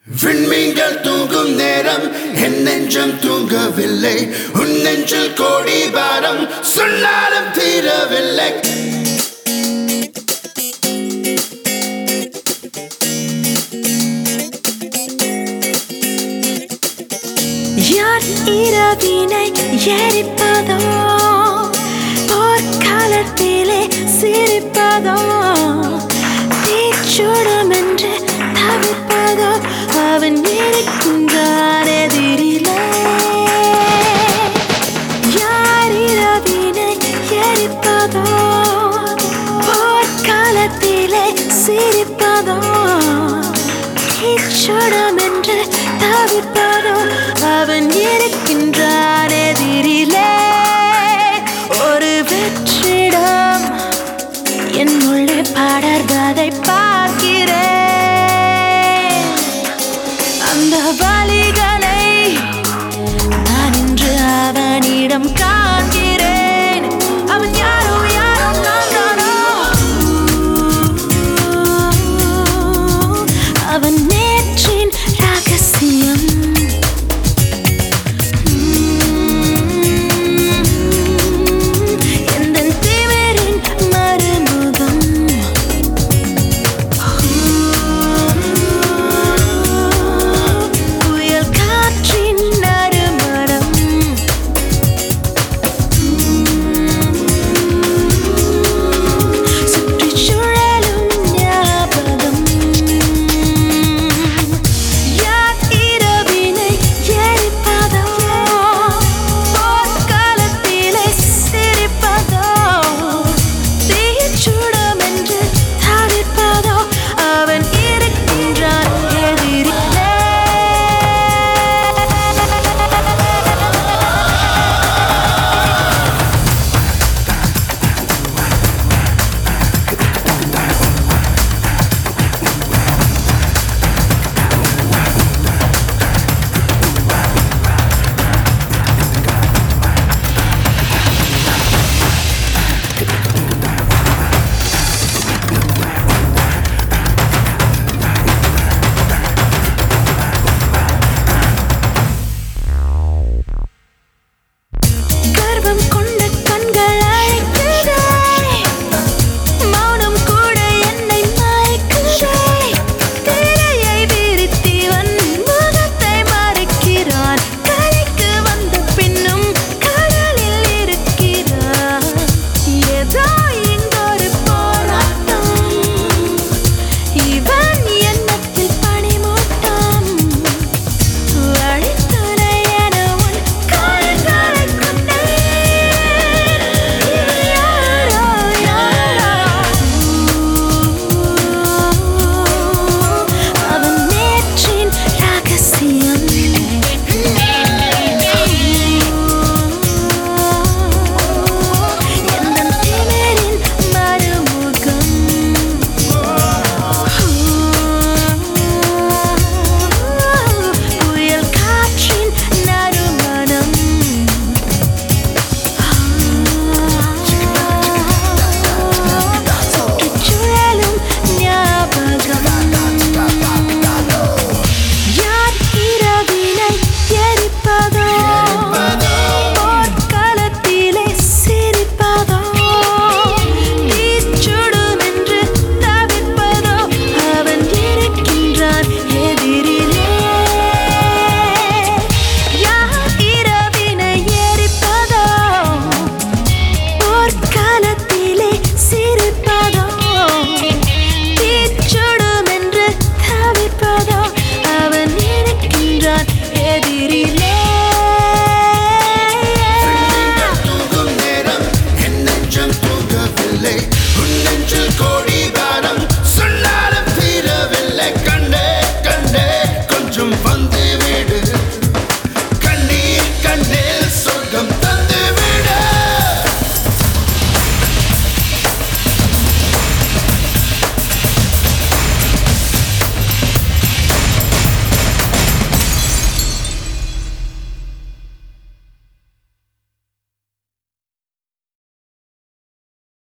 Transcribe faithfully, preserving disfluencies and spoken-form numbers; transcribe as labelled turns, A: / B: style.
A: விண்மீன்கள் தூங்கும் நேரம் என் நெஞ்சம் தூங்கவில்லை. உன் நெஞ்சில் கோடி பாரம் சொன்னாலும் தீரவில்லை.
B: யார் இரவினை எரிப்பதோ, போர்க்காலத்திலே சிரிப்பதோ, தீச்சுடம் என்று தவிப்பதோ, அவன் இருக்கின்றான் எதிரிலே. யார் இரவினை எரிப்பதோ, போர்க்காலத்திலே சிரிப்பதோ, தீச்சுடம் என்று தவிப்பதோ, அவன் இருக்கின்றான் எதிரிலே. ஒரு வெற்றிடம் என்னுள்ளே படர்வதை பார்க்கிறேன். அந்த வலிகளை நான் இன்று அவனிடம் காண்கிறேன். அவன் யாரோ யாரோ நான் தானோ, அவன்